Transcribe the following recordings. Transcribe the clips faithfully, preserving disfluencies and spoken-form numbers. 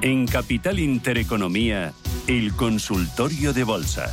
En Capital Intereconomía, el consultorio de bolsa.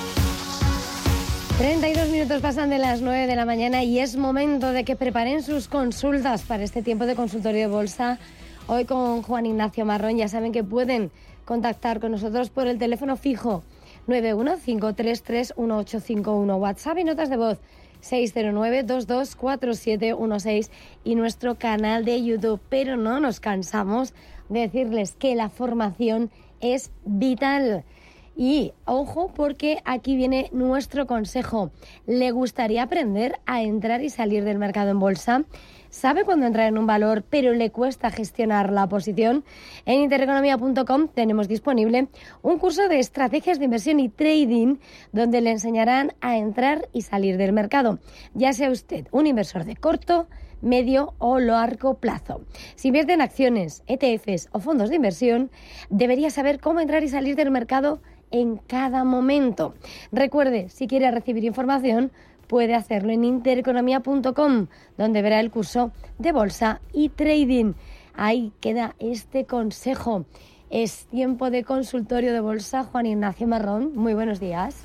treinta y dos minutos pasan de las nueve de la mañana y es momento de que preparen sus consultas para este tiempo de consultorio de bolsa. Hoy con Juan Ignacio Marrón. Ya saben que pueden contactar con nosotros por el teléfono fijo nueve uno cinco tres tres uno ocho cinco uno, WhatsApp y notas de voz seis cero nueve dos dos cuatro siete uno seis y nuestro canal de YouTube. Pero no nos cansamos de decirles que la formación es vital. Y ojo, porque aquí viene nuestro consejo. ¿Le gustaría aprender a entrar y salir del mercado en bolsa? ¿Sabe cuándo entrar en un valor, pero le cuesta gestionar la posición? En intereconomía punto com tenemos disponible un curso de estrategias de inversión y trading donde le enseñarán a entrar y salir del mercado, ya sea usted un inversor de corto, medio o largo plazo. Si invierte en acciones, E T Fs o fondos de inversión, debería saber cómo entrar y salir del mercado en cada momento. Recuerde, si quiere recibir información, puede hacerlo en intereconomía punto com, donde verá el curso de bolsa y trading. Ahí queda este consejo. Es tiempo de consultorio de bolsa. Juan Ignacio Marrón, muy buenos días.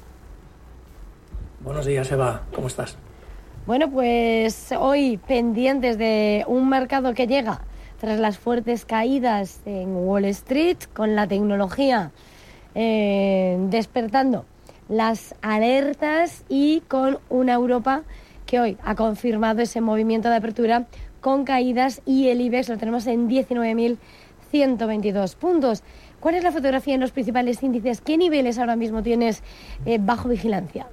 Buenos días, Eva. ¿Cómo estás? Bueno, pues hoy pendientes de un mercado que llega tras las fuertes caídas en Wall Street, con la tecnología eh, despertando las alertas y con una Europa que hoy ha confirmado ese movimiento de apertura con caídas y el IBEX lo tenemos en diecinueve mil ciento veintidós puntos. ¿Cuál es la fotografía en los principales índices? ¿Qué niveles ahora mismo tienes eh, bajo vigilancia?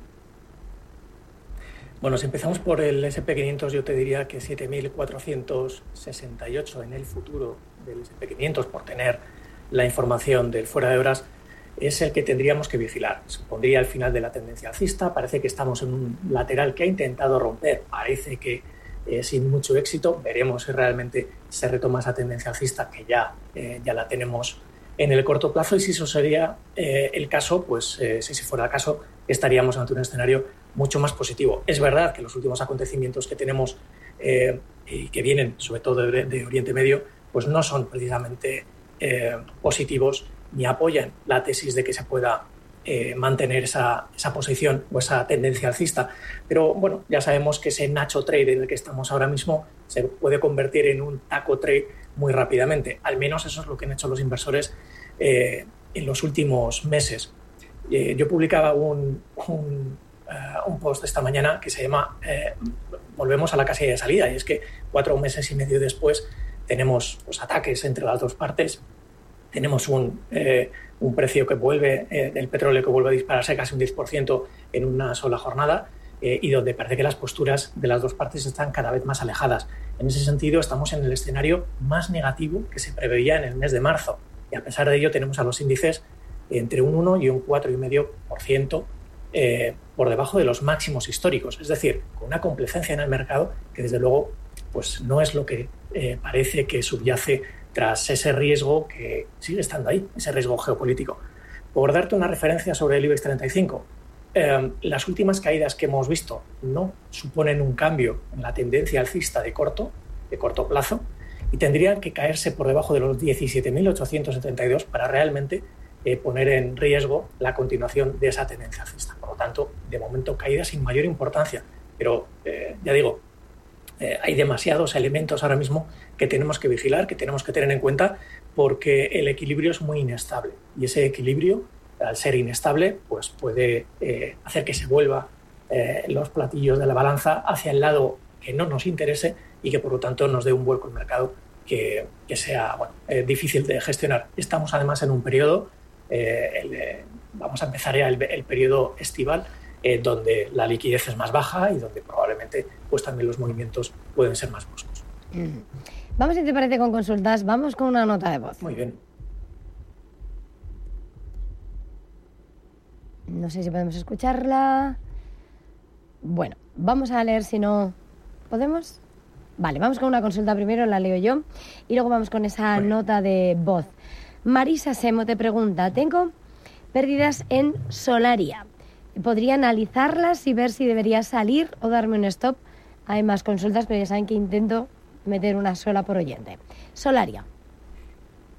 Bueno, si empezamos por el ese and pe quinientos, yo te diría que siete mil cuatrocientos sesenta y ocho en el futuro del ese and pe quinientos, por tener la información del fuera de horas, es el que tendríamos que vigilar. Supondría el final de la tendencia alcista. Parece que estamos en un lateral que ha intentado romper. Parece que eh, sin mucho éxito. Veremos si realmente se retoma esa tendencia alcista, que ya, eh, ya la tenemos en el corto plazo. Y si eso sería eh, el caso, pues eh, si ese fuera el caso, estaríamos ante un escenario mucho más positivo. Es verdad que los últimos acontecimientos que tenemos eh, y que vienen sobre todo de, de Oriente Medio, pues no son precisamente eh, positivos ni apoyan la tesis de que se pueda eh, mantener esa, esa posición o esa tendencia alcista. Pero bueno, ya sabemos que ese Nacho Trade en el que estamos ahora mismo se puede convertir en un taco trade muy rápidamente. Al menos eso es lo que han hecho los inversores eh, en los últimos meses. Eh, yo publicaba un, un, uh, un post esta mañana que se llama eh, Volvemos a la casilla de salida, y es que cuatro meses y medio después tenemos los ataques entre las dos partes. Tenemos un, eh, un precio que vuelve, eh, del petróleo que vuelve a dispararse casi un diez por ciento en una sola jornada eh, y donde parece que las posturas de las dos partes están cada vez más alejadas. En ese sentido, estamos en el escenario más negativo que se preveía en el mes de marzo. Y a pesar de ello, tenemos a los índices entre un uno y un cuatro coma cinco por ciento eh, por debajo de los máximos históricos. Es decir, con una complacencia en el mercado que, desde luego, pues no es lo que eh, parece que subyace tras ese riesgo que sigue estando ahí, ese riesgo geopolítico. Por darte una referencia sobre el IBEX treinta y cinco, eh, las últimas caídas que hemos visto no suponen un cambio en la tendencia alcista de corto, de corto plazo, y tendrían que caerse por debajo de los diecisiete mil ochocientos setenta y dos para realmente eh, poner en riesgo la continuación de esa tendencia alcista. Por lo tanto, de momento, caídas sin mayor importancia. Pero, eh, ya digo, Eh, hay demasiados elementos ahora mismo que tenemos que vigilar, que tenemos que tener en cuenta, porque el equilibrio es muy inestable y ese equilibrio, al ser inestable, pues puede eh, hacer que se vuelva eh, los platillos de la balanza hacia el lado que no nos interese y que por lo tanto nos dé un vuelco al mercado que, que sea bueno, eh, difícil de gestionar. Estamos además en un periodo, eh, el, eh, vamos a empezar ya el, el periodo estival, Eh, donde la liquidez es más baja y donde probablemente pues también los movimientos pueden ser más bruscos. Mm. Vamos, si te parece, con consultas. Vamos con una nota de voz. Muy bien. No sé si podemos escucharla. Bueno, vamos a leer si no... ¿Podemos? Vale, vamos con una consulta primero, la leo yo, y luego vamos con esa bueno. nota de voz. Marisa Semo te pregunta, tengo pérdidas en Solaria. ¿Podría analizarlas y ver si debería salir o darme un stop? Hay más consultas, pero ya saben que intento meter una sola por oyente. Solaria.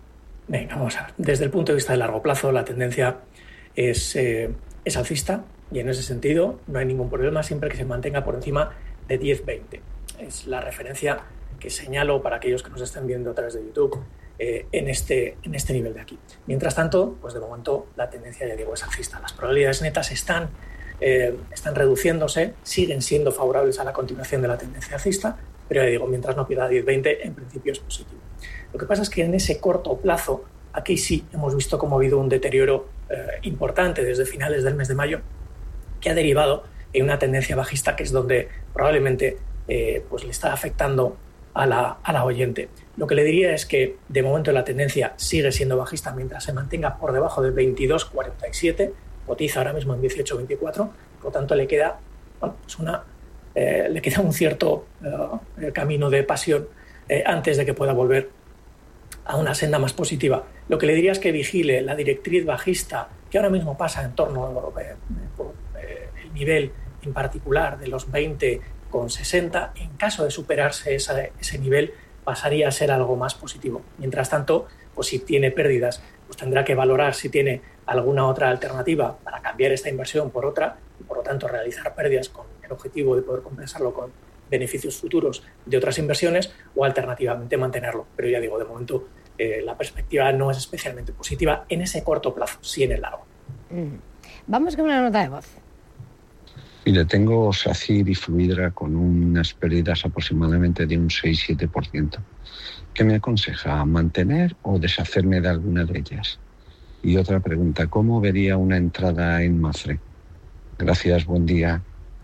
Venga, vamos a ver. Desde el punto de vista de largo plazo, la tendencia es, eh, es alcista y en ese sentido no hay ningún problema siempre que se mantenga por encima de diez veinte. Es la referencia que señalo para aquellos que nos estén viendo a través de YouTube eh, en, este, en este nivel de aquí. Mientras tanto, pues de momento la tendencia, ya digo, es alcista. Las probabilidades netas están, eh, están reduciéndose, siguen siendo favorables a la continuación de la tendencia alcista, pero ya digo, mientras no pierda diez veinte, en principio es positivo. Lo que pasa es que en ese corto plazo, aquí sí hemos visto cómo ha habido un deterioro eh, importante desde finales del mes de mayo, que ha derivado en una tendencia bajista, que es donde probablemente eh, pues le está afectando a la, a la oyente. Lo que le diría es que de momento la tendencia sigue siendo bajista mientras se mantenga por debajo de veintidós cuarenta y siete, cotiza ahora mismo en dieciocho veinticuatro, por lo tanto le queda, bueno, pues una, eh, le queda un cierto eh, camino de pasión eh, antes de que pueda volver a una senda más positiva. Lo que le diría es que vigile la directriz bajista, que ahora mismo pasa en torno a eh, por, eh, el nivel en particular de los veinte con sesenta. En caso de superarse esa, ese nivel, pasaría a ser algo más positivo. Mientras tanto, pues si tiene pérdidas, pues tendrá que valorar si tiene alguna otra alternativa para cambiar esta inversión por otra y, por lo tanto, realizar pérdidas con el objetivo de poder compensarlo con beneficios futuros de otras inversiones o alternativamente mantenerlo. Pero ya digo, de momento eh, la perspectiva no es especialmente positiva en ese corto plazo, sí en el largo. Mm. Vamos con una nota de voz. Mire, tengo SACIR y Fluidra con unas pérdidas aproximadamente de un seis a siete por ciento. ¿Qué me aconseja? ¿Mantener o deshacerme de alguna de ellas? Y otra pregunta, ¿cómo vería una entrada en Mapfre? Gracias, buen día.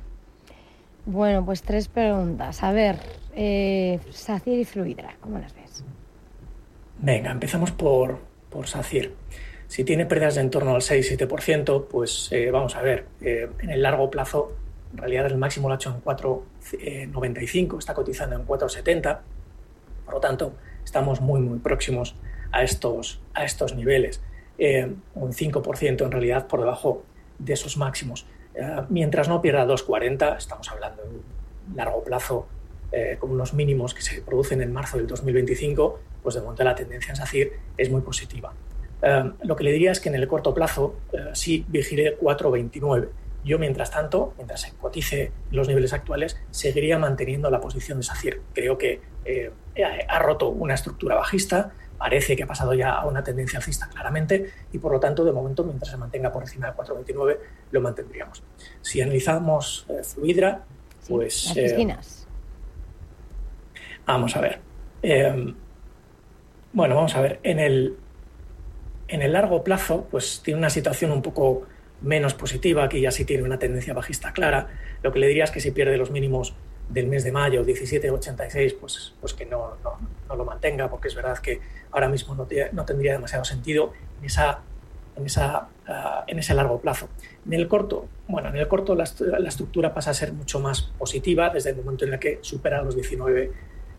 Bueno, pues tres preguntas. A ver, eh, SACIR y Fluidra, ¿cómo las ves? Venga, empezamos por, por SACIR. Si tiene pérdidas de en torno al seis a siete por ciento, pues eh, vamos a ver, eh, en el largo plazo, en realidad el máximo lo ha hecho en cuatro noventa y cinco, está cotizando en cuatro setenta, por lo tanto, estamos muy, muy próximos a estos, a estos niveles, eh, un cinco por ciento en realidad por debajo de esos máximos. Eh, mientras no pierda dos cuarenta, estamos hablando de un largo plazo eh, con unos mínimos que se producen en marzo del dos mil veinticinco, pues de momento la tendencia en SACIR es muy positiva. Uh, lo que le diría es que en el corto plazo uh, sí vigile cuatro veintinueve. Yo, mientras tanto, mientras se cotice los niveles actuales, seguiría manteniendo la posición de SACIR. Creo que eh, ha roto una estructura bajista, parece que ha pasado ya a una tendencia alcista claramente y, por lo tanto, de momento, mientras se mantenga por encima de cuatro veintinueve, lo mantendríamos. Si analizamos eh, Fluidra, sí, pues... las piscinas. Eh, vamos a ver. Eh, bueno, vamos a ver. En el... En el largo plazo, pues tiene una situación un poco menos positiva, que ya sí tiene una tendencia bajista clara. Lo que le diría es que si pierde los mínimos del mes de mayo, diecisiete ochenta y seis, pues, pues que no, no, no lo mantenga, porque es verdad que ahora mismo no, te, no tendría demasiado sentido en, esa, en, esa, uh, en ese largo plazo. En el corto, bueno, en el corto la, la estructura pasa a ser mucho más positiva desde el momento en el que supera los diecinueve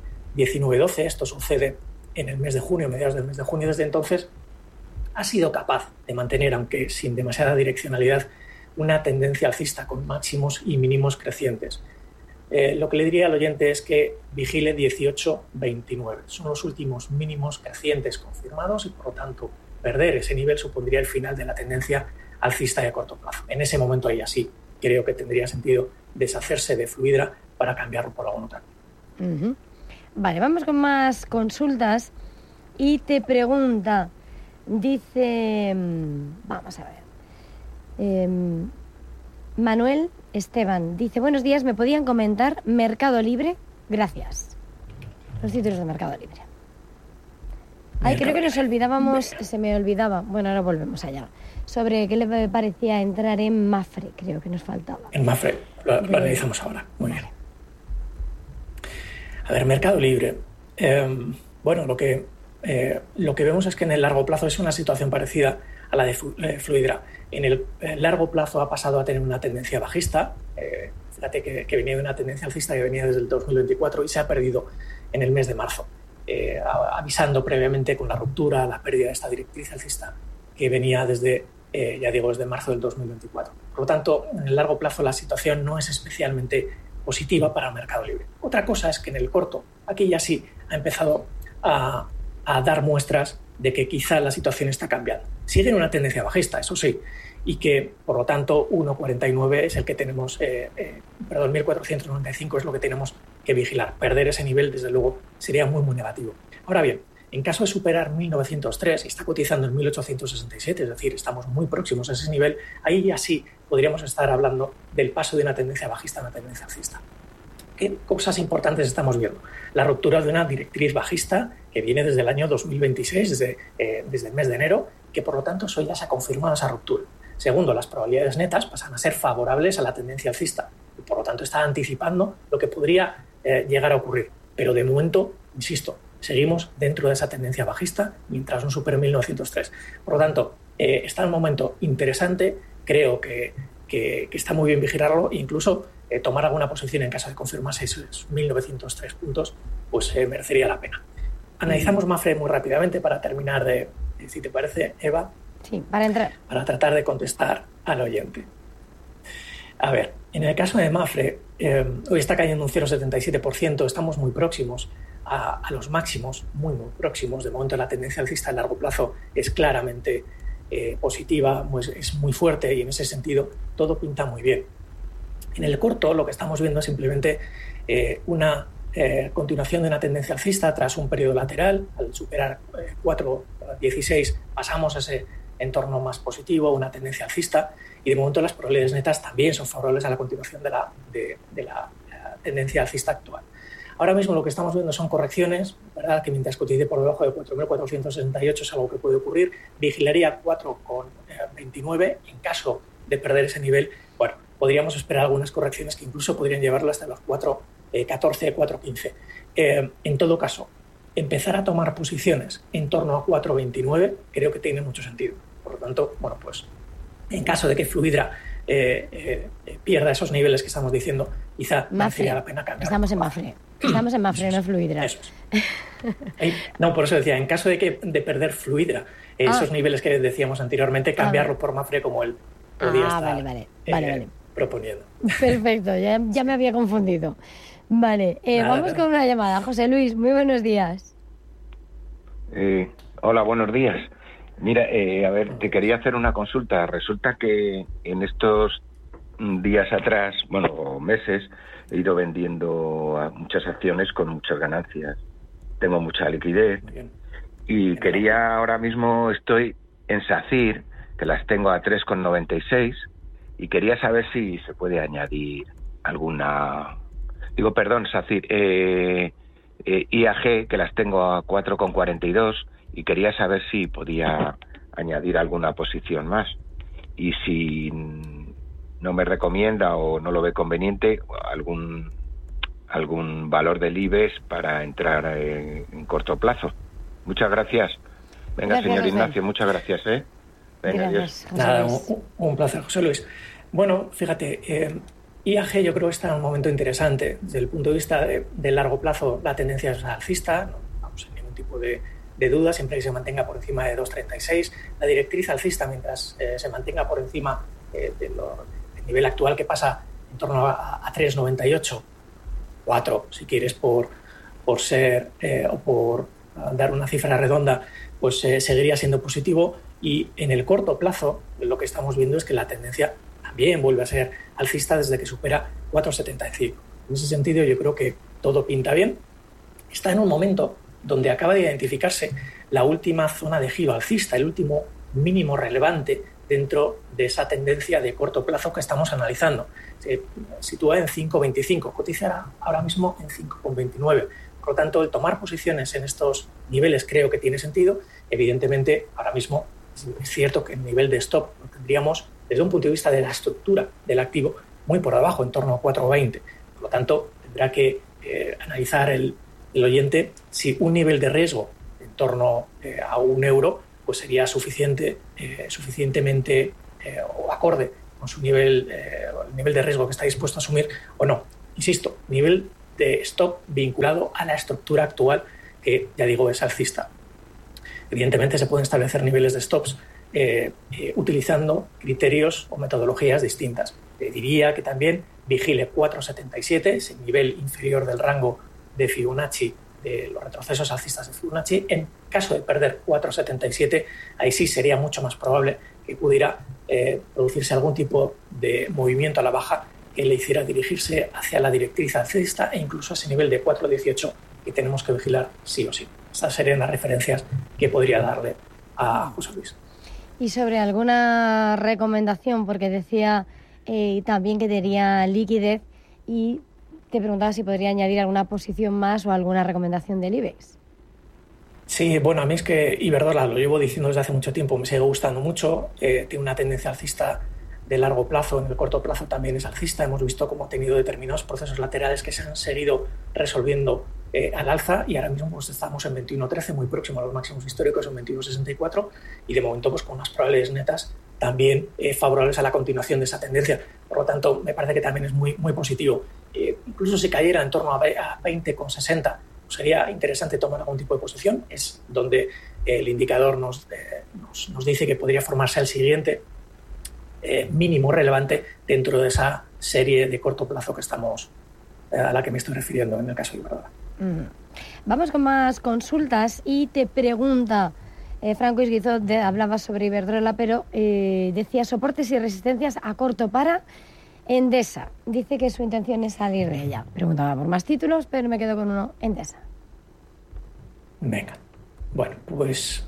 doce. Esto sucede en el mes de junio, mediados del mes de junio. Desde entonces ha sido capaz de mantener, aunque sin demasiada direccionalidad, una tendencia alcista con máximos y mínimos crecientes. Eh, lo que le diría al oyente es que vigile dieciocho veintinueve. Son los últimos mínimos crecientes confirmados y, por lo tanto, perder ese nivel supondría el final de la tendencia alcista de corto plazo. En ese momento, ahí así, creo que tendría sentido deshacerse de Fluidra para cambiarlo por alguna otra. Uh-huh. Vale, vamos con más consultas y te pregunta... Dice, vamos a ver, eh, Manuel Esteban, dice, buenos días, ¿me podían comentar Mercado Libre? Gracias. Los títulos de Mercado Libre. Ay, creo que nos olvidábamos, se me olvidaba, bueno, ahora volvemos allá, sobre qué le parecía entrar en Mapfre, creo que nos faltaba. En Mapfre, lo, lo analizamos ahora, muy bien. A ver, Mercado Libre, eh, bueno, lo que... Eh, lo que vemos es que en el largo plazo es una situación parecida a la de Fluidra. En el largo plazo ha pasado a tener una tendencia bajista, eh, fíjate que, que venía de una tendencia alcista que venía desde el dos mil veinticuatro y se ha perdido en el mes de marzo, eh, avisando previamente con la ruptura, la pérdida de esta directriz alcista que venía desde, eh, ya digo, desde marzo del dos mil veinticuatro. Por lo tanto, en el largo plazo la situación no es especialmente positiva para el Mercado Libre. Otra cosa es que en el corto, aquí ya sí ha empezado a a dar muestras de que quizá la situación está cambiando. Sigue en una tendencia bajista, eso sí, y que, por lo tanto, uno coma cuarenta y nueve es el que tenemos, eh, eh, perdón, mil cuatrocientos noventa y cinco es lo que tenemos que vigilar. Perder ese nivel, desde luego, sería muy, muy negativo. Ahora bien, en caso de superar mil novecientos tres, y está cotizando en mil ochocientos sesenta y siete, es decir, estamos muy próximos a ese nivel, ahí ya sí podríamos estar hablando del paso de una tendencia bajista a una tendencia alcista. ¿Qué cosas importantes estamos viendo? La ruptura de una directriz bajista que viene desde el año dos mil veintiséis, desde, eh, desde el mes de enero, que por lo tanto eso ya se ha confirmado esa ruptura. Segundo, las probabilidades netas pasan a ser favorables a la tendencia alcista y por lo tanto está anticipando lo que podría eh, llegar a ocurrir. Pero de momento, insisto, seguimos dentro de esa tendencia bajista mientras no supere mil novecientos tres. Por lo tanto, eh, está en un momento interesante, creo que, que, que está muy bien vigilarlo e incluso eh, tomar alguna posición en caso de confirmarse esos mil novecientos tres puntos, pues eh, merecería la pena. Analizamos Mapfre muy rápidamente para terminar de, si te parece, Eva. Sí, para entrar. Para tratar de contestar al oyente. A ver, en el caso de Mapfre, eh, hoy está cayendo un cero coma setenta y siete por ciento, estamos muy próximos a, a los máximos, muy, muy próximos. De momento la tendencia alcista a largo plazo es claramente eh, positiva, pues, es muy fuerte y en ese sentido todo pinta muy bien. En el corto lo que estamos viendo es simplemente eh, una eh, continuación de una tendencia alcista tras un periodo lateral. Al superar eh, cuatro coma dieciséis pasamos a ese entorno más positivo, una tendencia alcista, y de momento las probabilidades netas también son favorables a la continuación de la, de, de la, la tendencia alcista actual. Ahora mismo lo que estamos viendo son correcciones, ¿verdad? Que mientras cotice por debajo de cuatro mil cuatrocientos sesenta y ocho es algo que puede ocurrir. Vigilaría cuatro coma veintinueve. En caso de perder ese nivel, bueno, podríamos esperar algunas correcciones que incluso podrían llevarlo hasta los cuatro coma catorce, cuatro coma quince. Eh, en todo caso, empezar a tomar posiciones en torno a cuatro coma veintinueve creo que tiene mucho sentido. Por lo tanto, bueno, pues en caso de que Fluidra eh, eh, pierda esos niveles que estamos diciendo, quizá merecería la pena cambiar. Estamos en Mapfre. Estamos en Mapfre, no Fluidra. Eso es. No, por eso decía, en caso de que de perder Fluidra, eh, ah. esos niveles que decíamos anteriormente, cambiarlo ah. por Mapfre como él podía ah, estar vale, vale. Vale, eh, vale. proponiendo. Perfecto, ya, ya me había confundido. Vale, eh, Nada, vamos pero... con una llamada. José Luis, muy buenos días. Eh, hola, buenos días. Mira, eh, a ver, te quería hacer una consulta. Resulta que en estos días atrás, bueno, meses, he ido vendiendo muchas acciones con muchas ganancias. Tengo mucha liquidez y quería, ahora mismo estoy en SACIR, que las tengo a tres coma noventa y seis, y quería saber si se puede añadir alguna... Digo, perdón, SACIR, eh, eh, I A G, que las tengo a cuatro coma cuarenta y dos, y quería saber si podía añadir alguna posición más. Y si no me recomienda o no lo ve conveniente, algún algún valor del IBEX para entrar en, en corto plazo. Muchas gracias. Venga, gracias, señor Ignacio, José. Muchas gracias. ¿eh? Venga, gracias, adiós. Nada, un, un placer, José Luis. Bueno, fíjate, eh, I A G yo creo que está en un momento interesante. Desde el punto de vista de, de largo plazo, la tendencia es alcista, no vamos a ningún tipo de de duda, siempre que se mantenga por encima de dos coma treinta y seis. La directriz alcista, mientras eh, se mantenga por encima eh, de lo, del nivel actual, que pasa en torno a, a tres coma noventa y ocho, cuatro si quieres por, por ser eh, o por uh, dar una cifra redonda, pues eh, seguiría siendo positivo. Y en el corto plazo lo que estamos viendo es que la tendencia también vuelve a ser alcista desde que supera cuatro coma setenta y cinco. En ese sentido yo creo que todo pinta bien. Está en un momento donde acaba de identificarse la última zona de giro alcista, el último mínimo relevante dentro de esa tendencia de corto plazo que estamos analizando. Se sitúa en cinco coma veinticinco, cotiza ahora mismo en cinco coma veintinueve. Por lo tanto, el tomar posiciones en estos niveles creo que tiene sentido. Evidentemente, ahora mismo es cierto que el nivel de stop lo tendríamos desde un punto de vista de la estructura del activo muy por abajo, en torno a cuatro coma veinte. Por lo tanto, tendrá que eh, analizar el el oyente si un nivel de riesgo en torno eh, a un euro pues sería suficiente, eh, suficientemente eh, o acorde con su nivel, eh, el nivel de riesgo que está dispuesto a asumir o no. Insisto, nivel de stop vinculado a la estructura actual que, ya digo, es alcista. Evidentemente se pueden establecer niveles de stops eh, eh, utilizando criterios o metodologías distintas. Le diría que también vigile cuatro coma setenta y siete, ese nivel inferior del rango de Fibonacci de los retrocesos alcistas de Fibonacci. En caso de perder cuatro coma setenta y siete, ahí sí sería mucho más probable que pudiera eh, producirse algún tipo de movimiento a la baja que le hiciera dirigirse hacia la directriz alcista e incluso a ese nivel de cuatro coma dieciocho que tenemos que vigilar sí o sí. Estas serían las referencias que podría darle a José Luis. Y sobre alguna recomendación, porque decía eh, también que tenía liquidez, y te preguntaba si podría añadir alguna posición más o alguna recomendación del IBEX. Sí, bueno, a mí es que Iberdrola, lo llevo diciendo desde hace mucho tiempo, me sigue gustando mucho, eh, tiene una tendencia alcista de largo plazo, en el corto plazo también es alcista. Hemos visto cómo ha tenido determinados procesos laterales que se han seguido resolviendo eh, al alza, y ahora mismo pues, estamos en veintiuno trece, muy próximo a los máximos históricos, en veintiuno sesenta y cuatro, y de momento pues, con unas probabilidades netas también eh, favorables a la continuación de esa tendencia. Por lo tanto, me parece que también es muy, muy positivo. Eh, incluso si cayera en torno a veinte coma sesenta, pues sería interesante tomar algún tipo de posición. Es donde eh, el indicador nos, eh, nos, nos dice que podría formarse el siguiente Eh, mínimo relevante dentro de esa serie de corto plazo que estamos eh, a la que me estoy refiriendo en el caso de Iberdrola. Mm. Vamos con más consultas y te pregunta eh, Franco Isguizo, de, hablaba sobre Iberdrola, pero eh, decía soportes y resistencias a corto para Endesa. Dice que su intención es salir de ella. Preguntaba por más títulos, pero me quedo con uno, Endesa. Venga, bueno, pues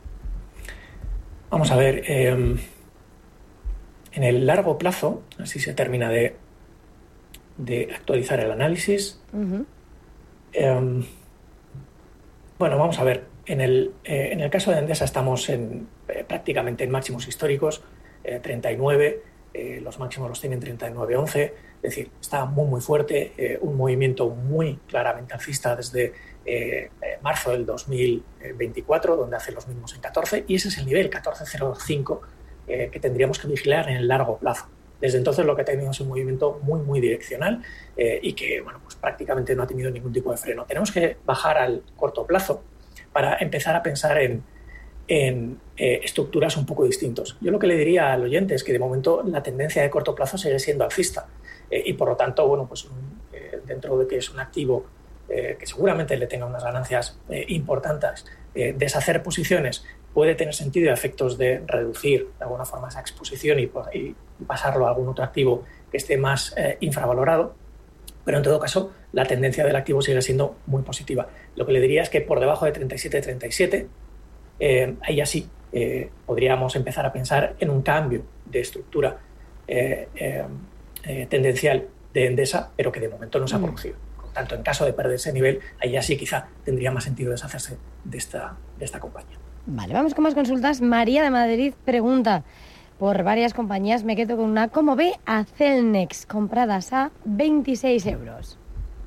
vamos a ver. Eh, En el largo plazo, así se termina de, de actualizar el análisis. Uh-huh. Eh, bueno, vamos a ver. En el, eh, en el caso de Endesa estamos en, eh, prácticamente en máximos históricos, eh, treinta y nueve, eh, los máximos los tienen treinta y nueve once, es decir, está muy muy fuerte, eh, un movimiento muy claramente alcista desde eh, marzo del dos mil veinticuatro, donde hace los mínimos en catorce, y ese es el nivel catorce cero cinco Eh, que tendríamos que vigilar en el largo plazo. Desde entonces lo que ha tenido es un movimiento muy, muy direccional eh, y que bueno, pues prácticamente no ha tenido ningún tipo de freno. Tenemos que bajar al corto plazo para empezar a pensar en, en eh, estructuras un poco distintos. Yo lo que le diría al oyente es que de momento la tendencia de corto plazo sigue siendo alcista eh, y por lo tanto, bueno, pues eh, dentro de que es un activo eh, que seguramente le tenga unas ganancias eh, importantes, eh, deshacer posiciones puede tener sentido a efectos de reducir de alguna forma esa exposición y, y pasarlo a algún otro activo que esté más eh, infravalorado, pero en todo caso la tendencia del activo sigue siendo muy positiva. Lo que le diría es que por debajo de treinta y siete treinta y siete, eh, ahí así eh, podríamos empezar a pensar en un cambio de estructura eh, eh, eh, tendencial de Endesa, pero que de momento no se ha producido. Por tanto, en caso de perder ese nivel, ahí así quizá tendría más sentido deshacerse de esta, de esta compañía. Vale, vamos con más consultas. María de Madrid pregunta por varias compañías. Me quedo con una. ¿Cómo ve a Celnex compradas a veintiséis euros?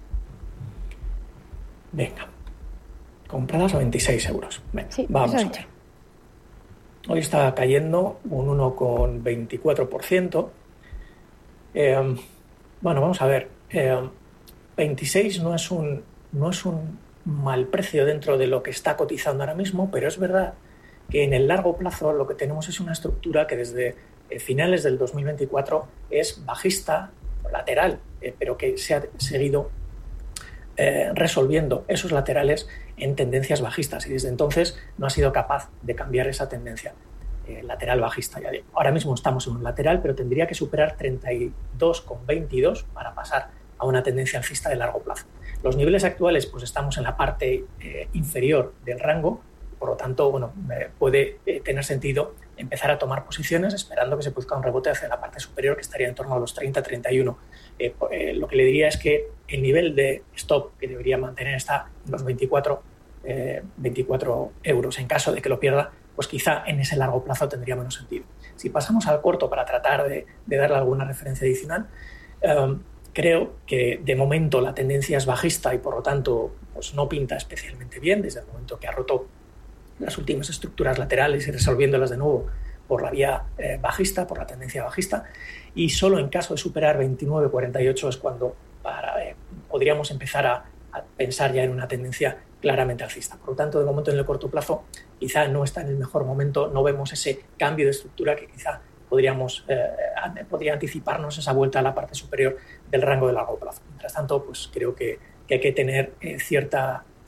Venga, compradas a veintiséis euros. Venga, sí, vamos a ver. Hoy está cayendo un uno coma veinticuatro por ciento. Eh, bueno, vamos a ver. Eh, veintiséis no es un no es un mal precio dentro de lo que está cotizando ahora mismo, pero es verdad que en el largo plazo lo que tenemos es una estructura que desde finales del dos mil veinticuatro es bajista, lateral, eh, pero que se ha seguido eh, resolviendo esos laterales en tendencias bajistas y desde entonces no ha sido capaz de cambiar esa tendencia eh, lateral bajista. Ya digo. Ahora mismo estamos en un lateral, pero tendría que superar treinta y dos coma veintidós para pasar a una tendencia alcista de largo plazo. Los niveles actuales, pues estamos en la parte eh, inferior del rango, por lo tanto, bueno, eh, puede eh, tener sentido empezar a tomar posiciones esperando que se produzca un rebote hacia la parte superior, que estaría en torno a los treinta treinta y uno. Eh, eh, lo que le diría es que el nivel de stop que debería mantener está en los veinticuatro, eh, veinticuatro euros. En caso de que lo pierda, pues quizá en ese largo plazo tendría menos sentido. Si pasamos al corto para tratar de, de darle alguna referencia adicional, eh, creo que de momento la tendencia es bajista y por lo tanto pues no pinta especialmente bien desde el momento que ha roto las últimas estructuras laterales y resolviéndolas de nuevo por la vía eh, bajista, por la tendencia bajista, y solo en caso de superar veintinueve cuarenta y ocho es cuando para, eh, podríamos empezar a, a pensar ya en una tendencia claramente alcista. Por lo tanto, de momento en el corto plazo quizá no está en el mejor momento, no vemos ese cambio de estructura que quizá podríamos eh, podría anticiparnos esa vuelta a la parte superior del rango de largo plazo. Mientras tanto, pues creo que, que hay que tener eh, cierta,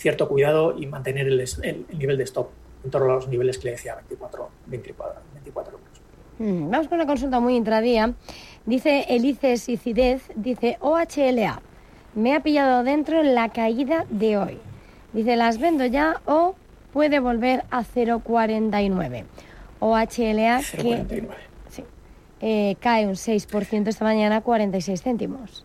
cierto cuidado y mantener el, el, el nivel de stop en torno a los niveles que le decía, veinticuatro, veinticuatro, veinticuatro euros. Mm, vamos con una consulta muy intradía. Dice Elices y Cidez, dice O H L A, me ha pillado dentro en la caída de hoy. Dice, ¿las vendo ya o puede volver a cero coma cuarenta y nueve? O H L A cero coma cuarenta y nueve. que sí, eh, cae un seis por ciento esta mañana, cuarenta y seis céntimos.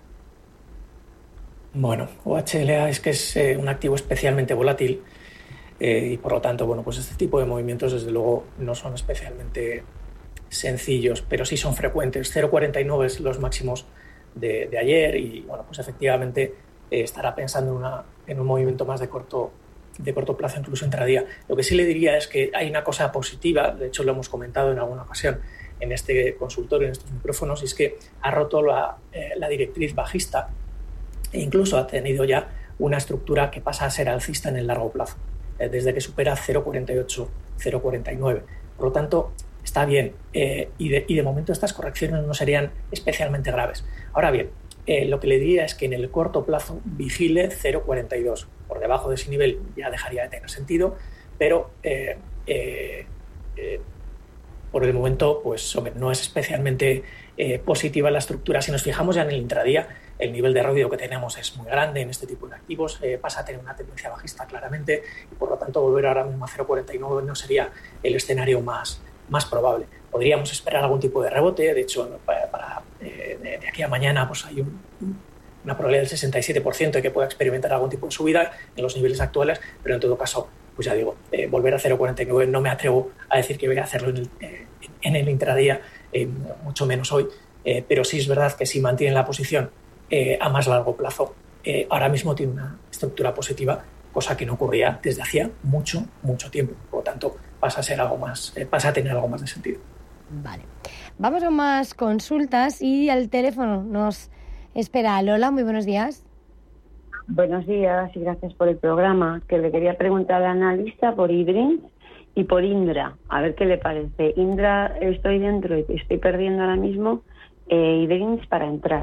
Bueno, O H L A es que es eh, un activo especialmente volátil eh, y por lo tanto, bueno, pues este tipo de movimientos desde luego no son especialmente sencillos, pero sí son frecuentes. cero coma cuarenta y nueve es los máximos de, de ayer y bueno, pues efectivamente eh, estará pensando en, una, en un movimiento más de corto, de corto plazo, incluso intradía. Lo que sí le diría es que hay una cosa positiva, de hecho lo hemos comentado en alguna ocasión en este consultorio, en estos micrófonos, y es que ha roto la, eh, la directriz bajista e incluso ha tenido ya una estructura que pasa a ser alcista en el largo plazo, eh, desde que supera cero coma cuarenta y ocho, cero coma cuarenta y nueve. Por lo tanto, está bien eh, y, de, y de momento estas correcciones no serían especialmente graves. Ahora bien, eh, lo que le diría es que en el corto plazo vigile cero coma cuarenta y dos. Por debajo de ese nivel ya dejaría de tener sentido, pero eh, eh, eh, por el momento pues, hombre, no es especialmente eh, positiva la estructura. Si nos fijamos ya en el intradía, el nivel de ruido que tenemos es muy grande en este tipo de activos, eh, pasa a tener una tendencia bajista claramente y por lo tanto volver ahora mismo a cero coma cuarenta y nueve no sería el escenario más, más probable. Podríamos esperar algún tipo de rebote, de hecho para, para, eh, de, de aquí a mañana pues hay un, una probabilidad del sesenta y siete por ciento de que pueda experimentar algún tipo de subida en los niveles actuales, pero en todo caso, pues ya digo, eh, volver a cero coma cuarenta y nueve no me atrevo a decir que voy a hacerlo en el, eh, en el intradía, eh, mucho menos hoy, eh, pero sí es verdad que si mantienen la posición Eh, a más largo plazo, eh, ahora mismo tiene una estructura positiva, cosa que no ocurría desde hacía mucho, mucho tiempo. Por lo tanto, pasa a ser algo más, eh, pasa a tener algo más de sentido. Vale. Vamos a más consultas y al teléfono nos espera Lola. Muy buenos días. Buenos días y gracias por el programa. Que le quería preguntar al analista por eDreams y por Indra, a ver qué le parece. Indra estoy dentro y estoy perdiendo ahora mismo, eh, eDreams para entrar.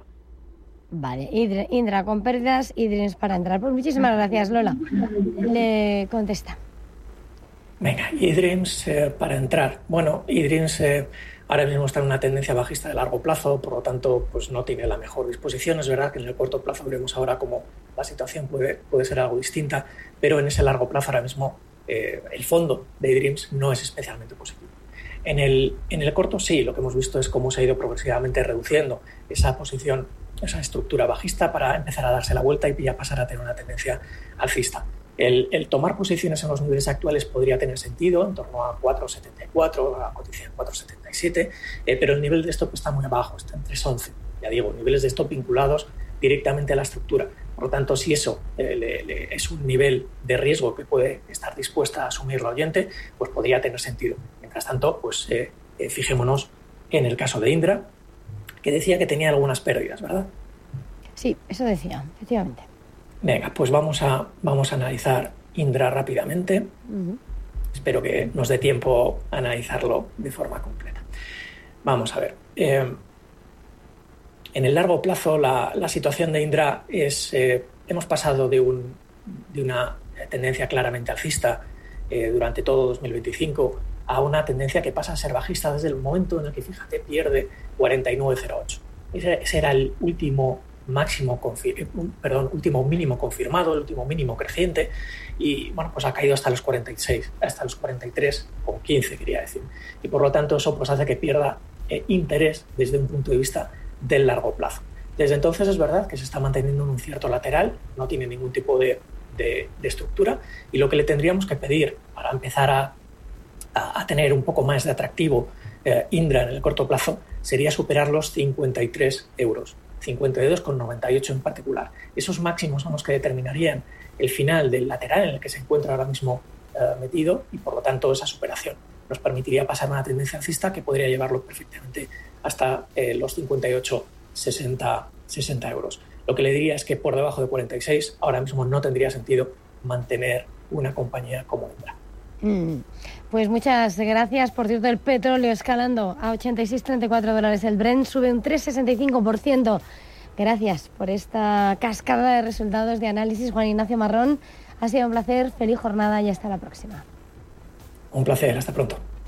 Vale, Indra, Indra con pérdidas, eDreams para entrar. Pues muchísimas gracias, Lola. Le contesta. Venga, eDreams eh, para entrar. Bueno, eDreams eh, ahora mismo está en una tendencia bajista de largo plazo, por lo tanto, pues no tiene la mejor disposición. Es verdad que en el corto plazo veremos ahora cómo la situación puede, puede ser algo distinta, pero en ese largo plazo ahora mismo eh, el fondo de eDreams no es especialmente positivo. En el, en el corto sí, lo que hemos visto es cómo se ha ido progresivamente reduciendo esa posición, esa estructura bajista para empezar a darse la vuelta y ya pasar a tener una tendencia alcista. El, el tomar posiciones en los niveles actuales podría tener sentido, en torno a cuatro coma setenta y cuatro, a cotizar en cuatro coma setenta y siete, eh, pero el nivel de stop está muy abajo, está en tres coma once. Ya digo, niveles de stop vinculados directamente a la estructura. Por lo tanto, si eso eh, le, le, es un nivel de riesgo que puede estar dispuesta a asumir la oyente, pues podría tener sentido. Mientras tanto, pues eh, eh, fijémonos en el caso de Indra, que decía que tenía algunas pérdidas, ¿verdad? Sí, eso decía, efectivamente. Venga, pues vamos a, vamos a analizar Indra rápidamente. Uh-huh. Espero que nos dé tiempo a analizarlo de forma completa. Vamos a ver. Eh, en el largo plazo, la, la situación de Indra es... Eh, hemos pasado de, un, de una tendencia claramente alcista eh, durante todo dos mil veinticinco a una tendencia que pasa a ser bajista desde el momento en el que, fíjate, pierde cuarenta y nueve coma cero ocho. Ese, ese era el último máximo, confir- perdón, último mínimo confirmado, el último mínimo creciente, y bueno, pues ha caído hasta los cuarenta y seis, hasta los cuarenta y tres coma quince, quería decir. Y por lo tanto eso pues hace que pierda eh, interés desde un punto de vista del largo plazo. Desde entonces es verdad que se está manteniendo en un cierto lateral, no tiene ningún tipo de, de, de estructura, y lo que le tendríamos que pedir para empezar a a tener un poco más de atractivo eh, Indra en el corto plazo sería superar los cincuenta y tres euros, cincuenta y dos coma noventa y ocho en particular. Esos máximos son los que determinarían el final del lateral en el que se encuentra ahora mismo eh, metido y por lo tanto esa superación nos permitiría pasar a una tendencia alcista que podría llevarlo perfectamente hasta eh, los cincuenta y ocho, sesenta, sesenta euros. Lo que le diría es que por debajo de cuarenta y seis ahora mismo no tendría sentido mantener una compañía como Indra. Mm. Pues muchas gracias. Por cierto, el petróleo escalando a ochenta y seis coma treinta y cuatro dólares el Brent, sube un tres coma sesenta y cinco por ciento. Gracias por esta cascada de resultados de análisis, Juan Ignacio Marrón. Ha sido un placer, feliz jornada y hasta la próxima. Un placer, hasta pronto.